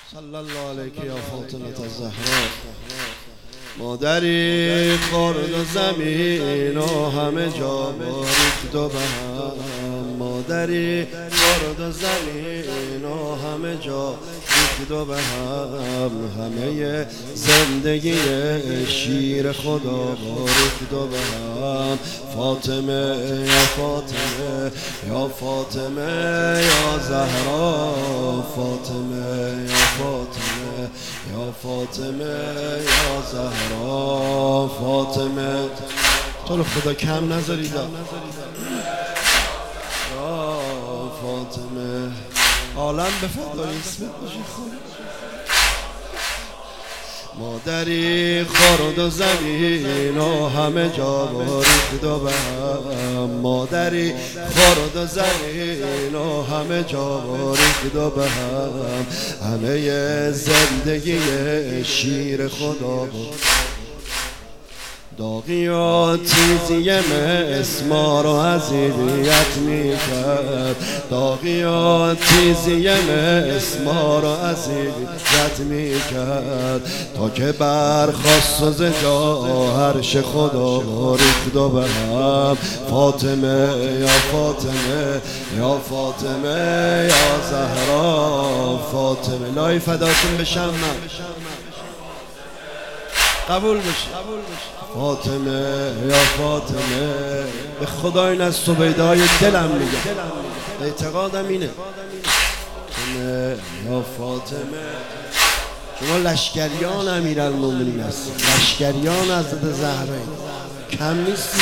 صلی الله علیک یا فاطمه الزهرا. مادری خورد و زمین و همه جا ریخت و به هم. مادری خورد و زمین و همه جا ریخت و به هم. همه زندگی شیر خدا ریخت و به هم. فاطمه یا فاطمه یا فاطمه یا زهرا. فاطمه یا فاطمه یا فاطمه یا زهرا. فاطمه تو رو خدا کم نذارید. فاطمه عالم به فدای اسمت باشی خدا. مادری خورد و زمین و همه جا ریخت و به هم. مادری خورد و زمین و همه جا ریخت و به هم. همه زندگی شیر خدا داغی و تیزی مسمار و اذیت میکرد. داغی و تیزی مسمار و اذیت میکرد تا که برخواست و زجا عرش خدا ریخت و به هم. فاطمه یا فاطمه یا فاطمه یا زهرا. فاطمه لای فداتون بشم من. قبول بشی. فاطمه یا فاطمه به خدا این از سویدای دلم میگه، اعتقادم اینه. فاطمه یا فاطمه شما لشکریان امیرالمومنین هستید، لشکریان حضرت زهرا، کم نیستید.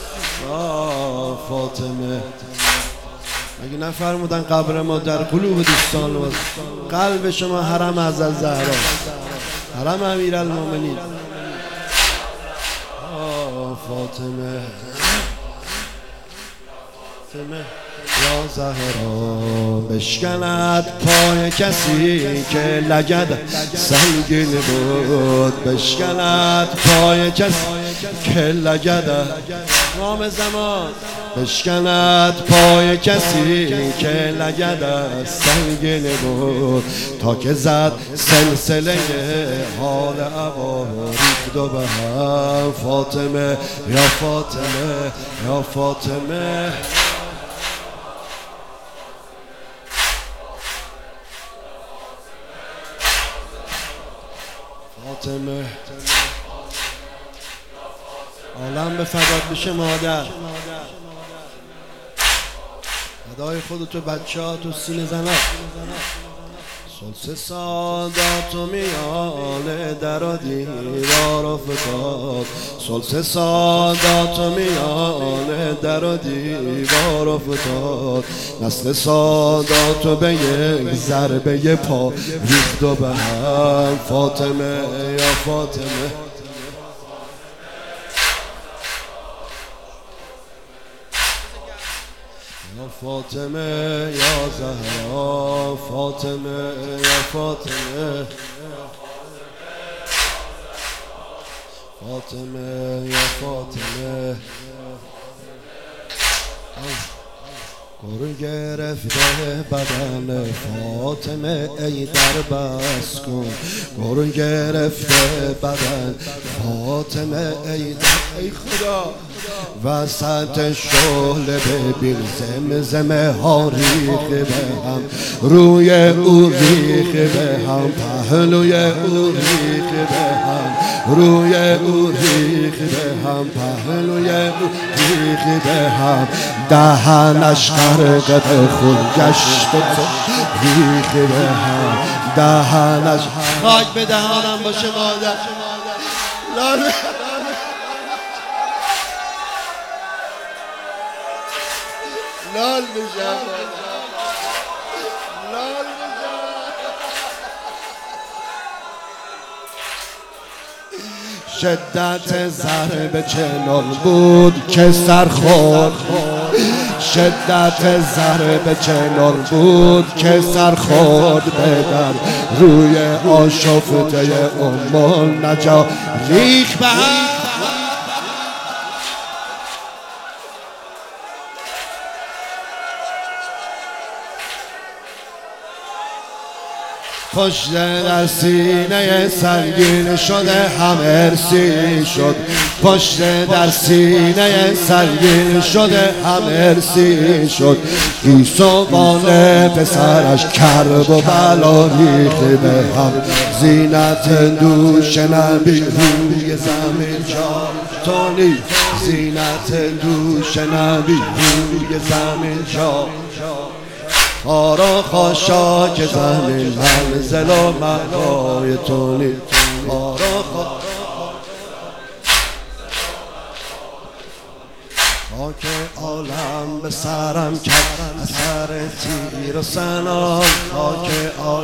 فاطمه مگه نفرمودن قبر ما در قلوب دوستان و قلب شما حرم حضرت زهرا، حرم امیرالمومنین. فاطمه یا زهرا بشکند پای کسی که لگد سنگین بود. بشکند پای کسی که لگد نام زمان. بشکند پای کسی که لگد سنگین بود تا که زد سلسله حال عبا ریخت و به هم. فاطمه یا فاطمه یا فاطمه فاطمه عالم به فدات بشه مادر. فدای خودتو بچه ها تو سینه زنات. سلس سادات و میان در و دیوار افتاد. سلس سادات و میان در و دیوار افتاد. نسل سادات و به یک ضربه پا ریخت و به هم. فاطمه یا فاطمه فاطمه یا زهرا. فاطمه یا فاطمه فاطمه یا فاطمه گر گرفته بدن فاطمه ای در بس کن. گر گرفته بدن فاطمه ای در ای خدا. وسط شعله ببین زمزمه ها ریخته به هم. روی او ریخته به هم. پهلوی او ریخته به هم. روی او ریخته به هم. پهلوی او ریخته به هم. دهنش غرقت خون گشت و ریخته به هم. دهنش خاک به دهانم باشه مادر. لال بشم لال بشم. شدت ضربه چنان بود که سر خورد. شدت ضربه چنان بود که سر خورد بدن. روی آشفته نجا ریخت به هم. پشت در سینه سنگین شده هم ارسی شد، پشت در سینه سنگین شده هم ارسی شد. گیسوان پسرش کرب و بلا ریخته به هم، زینت دوش نبی روی زمین جاتونی، زینت دوش نبی روی زمین جا. خارا خاشاک زمین منزل و مقای تونی، خارا خاک عالم به سرم کرد اثر تیر و سنان، خاک عالم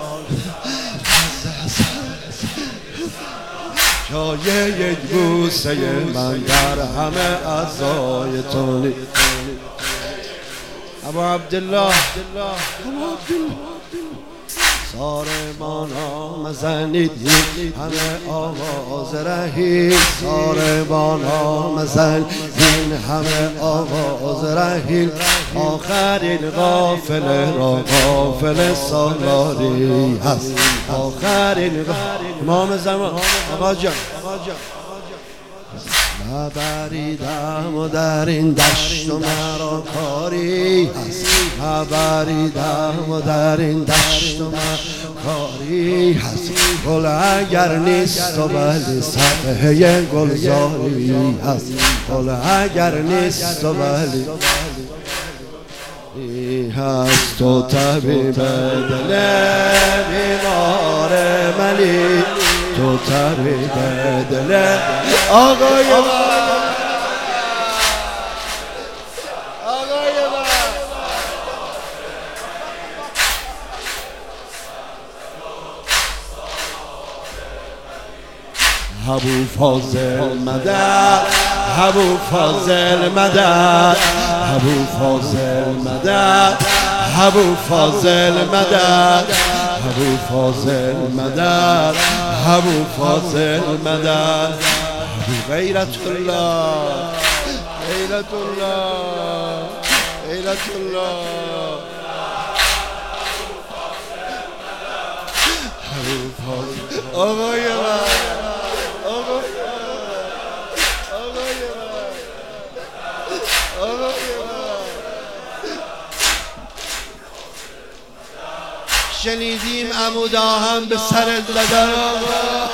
جای یک بوسه من در همه اعضای تونی. ابو عبدالله ساربانا مزنید همه آواز رحیل، ساربانا مزنید همه آواز رحیل. آخرین قافله را قافله سالاری هست، آخرین امام زمان آقا جان نبریدم و در این دشت و مرا کاری هست، نبریدم و در این دشت و مرا کاری هست. گل اگر نیست و ولی صفحه گلزاری هست، گل اگر نیست و ولی هست. تو طبیب دل بیمار منی، تو طبیب دل آقای من، آقای من. ابو فاضل مدد، ابو فاضل مدد، ابو فاضل مدد، ابو فاضل مدد، ابو فاضل مدد، ابو فاضل مدد. ابو غیرت الله، غیرت الله، غیرت الله. ابو فاضل آقای من، آقای شنیدیم عمودا هم به سرت زدن آقا.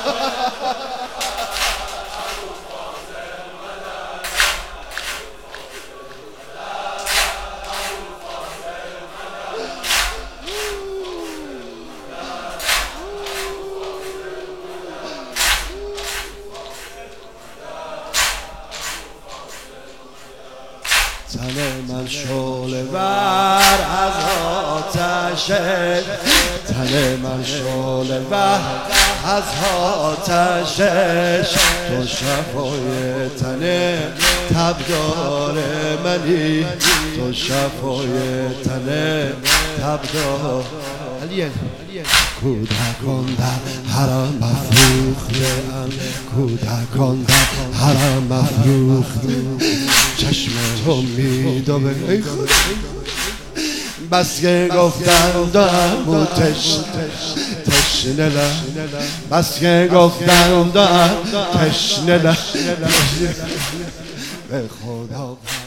تن من شعله ور از آتشه، تن من شعله ور از آتشش. تو شفای تن تبدار منی، تو شفای تن تبدار. کودکان در حرم مفروخته‌اند، کودکان در حرم مفروخته. چشم امید و به بس که گفتن دارم و تشنه لب، بس که گفتن دارم تشنه لب. به خدا